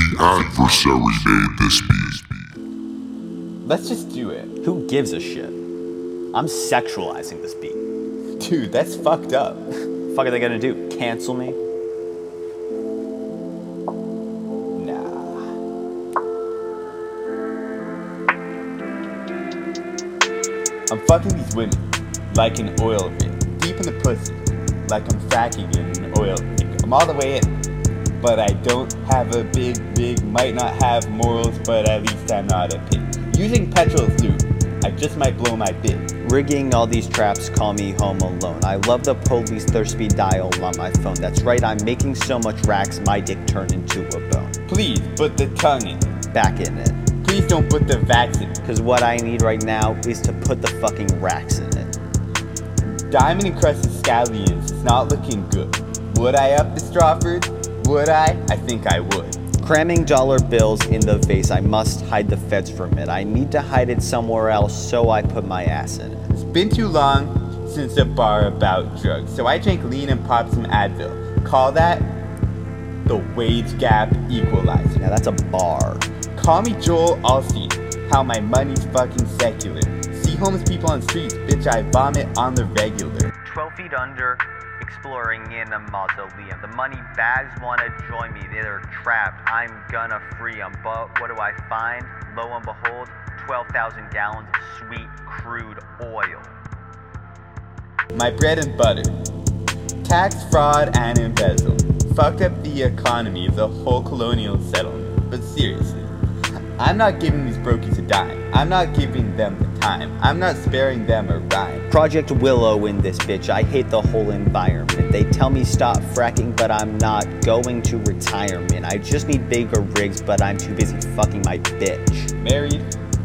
The adversary made this beat. Let's just do it. Who gives a shit? I'm sexualizing this beat. Dude, that's fucked up. Fuck are they gonna do? Cancel me? Nah. I'm fucking these women like an oil rig. Deep in the pussy, like I'm fracking in an oil rig. I'm all the way in, but I don't have a big, might not have morals, but at least I'm not a pig. Using petrol as lube, I just might blow my bit. Rigging all these traps, call me home alone. I love the police thirst speed dial on my phone. That's right, I'm making so much racks, my dick turned into a bone. Please put the tongue in. Back in it. Please don't put the vax in. Cause what I need right now is to put the fucking racks in it. Diamond encrusted scallions is not looking good. Would I up the Strawford? Would I? I think I would. Cramming dollar bills in the vase, I must hide the feds from it. I need to hide it somewhere else, so I put my ass in it. It's been too long since a bar about drugs, so I drank lean and popped some Advil. Call that the wage gap equalizer. Now that's a bar. Call me Joel Osteen, how my money's fucking secular. See homeless people on streets, bitch, I vomit on the regular. 12 feet under, exploring in a mausoleum. The money bags wanna join me, they're trapped. I'm gonna free them, but what do I find? Lo and behold, 12,000 gallons of sweet crude oil. My bread and butter. Tax fraud and embezzle. Fucked up the economy of the whole colonial settlement. But seriously, I'm not giving these brokies a dime. I'm not giving them the time. I'm not sparing them a rhyme. Project Willow in this bitch, I hate the whole environment. They tell me stop fracking, but I'm not going to retirement. I just need bigger rigs, but I'm too busy fucking my bitch. Married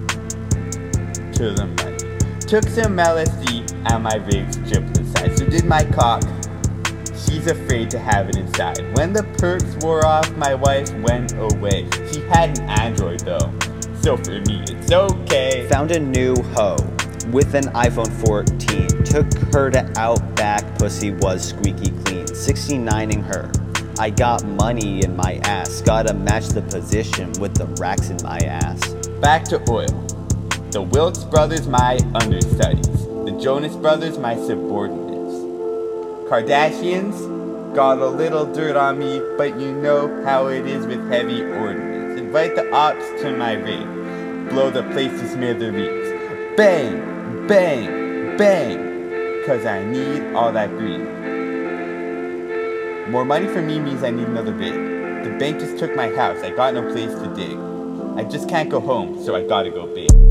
to the money. Took some LSD and my rig's tripled size. So did my cock. She's afraid to have it inside. When the perks wore off, my wife went away. She had an Android though, so for me it's okay. Found a new hoe with an iPhone 14. Took her to Outback, pussy was squeaky clean. 69ing her. I got money in my ass. Gotta match the position with the racks in my ass. Back to oil. The Wilkes brothers my understudies. The Jonas brothers my subordinates. Kardashians got a little dirt on me, but you know how it is with heavy ordnance. Invite the ops to my rig. Blow the place to smithereens. Bang, bang, bang. Cause I need all that green. More money for me means I need another rig. The bank just took my house. I got no place to dig. I just can't go home, so I gotta go big.